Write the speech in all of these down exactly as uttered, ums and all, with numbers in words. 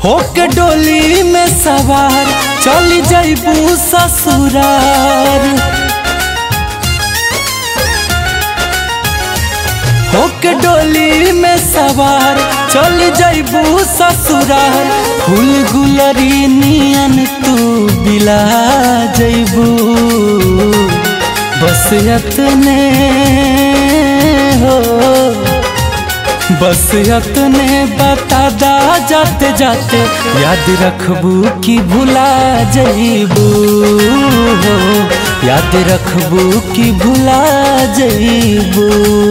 होके डोली में सवार चली जइबू ससुरार। होके डोली में सवार चली जइबू ससुरार। फूल गुलरी नियन तू बिला जइबू। बस यतने हो बस यतने बता दा जाते जाते याद रखबू कि भुला जइबू हो। याद रखबू कि भुला जइबू।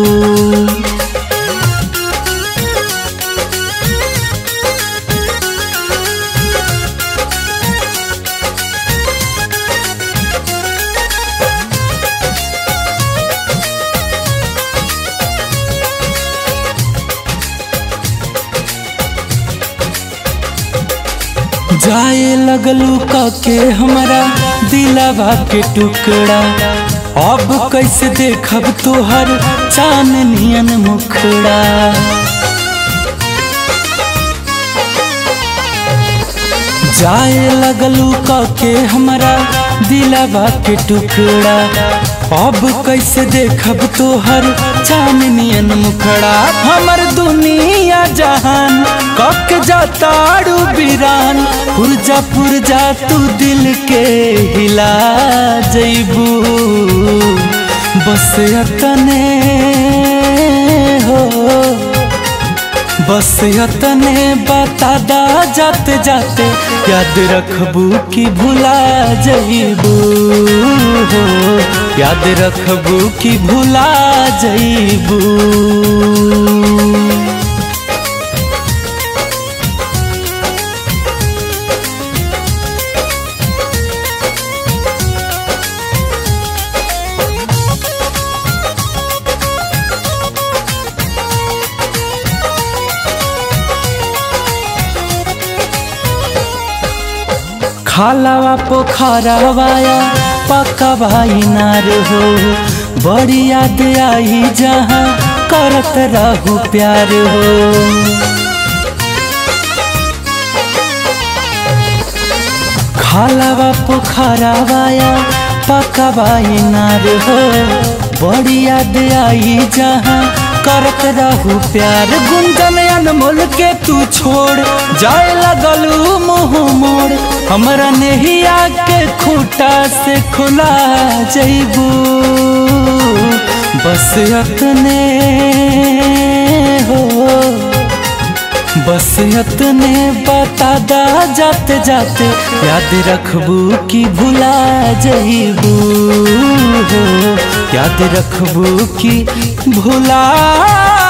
जाए लगलू के हमरा दिलवा के टुकड़ा। अब कैसे देखब तोहर चांदनियन मुखड़ा। जाए लगलू के हमरा दिलवा के टुकड़ा। अब कैसे देखब तोहर चांदनियन मुखड़ा। हमर दुनिया जहान कक जाताड़ू बिरान। पुरजा पुरजा तू दिल के हिला जइबू। बस यतने हो बस यतने बता दा जाते जाते याद रखबू कि भुला जइबू हो। याद रखबू कि भुला जइबू। खालावा पोखरावाया पक्का भाई नार हो। बड़ी याद आई जहाँ करत रहू प्यार हो। खालावा पोखरावाया पक्का भाई नार हो। बड़ी याद आई जहाँ करत रहू प्यार। गुंजन अनमोल के तू छोड़ जाए लगलू मुँह मोड़। हमरा नहिया के खूटा से खुला जइबू। बस यतने हो बस यतने बता दा जाते जाते याद रखबू कि भुला जइबू हो। याद रखबू कि भुला